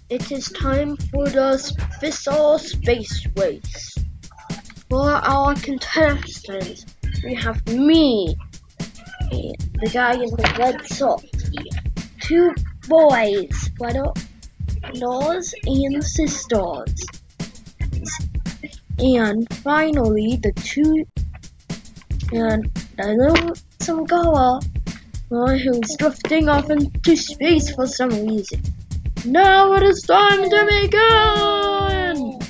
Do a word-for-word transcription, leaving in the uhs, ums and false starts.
It is time for the official space race. For our contestants, we have me, the guy in the red socks, two boys, brothers and sisters, and finally the two, and the little some girl who's drifting off into space for some reason. Now it is time to begin!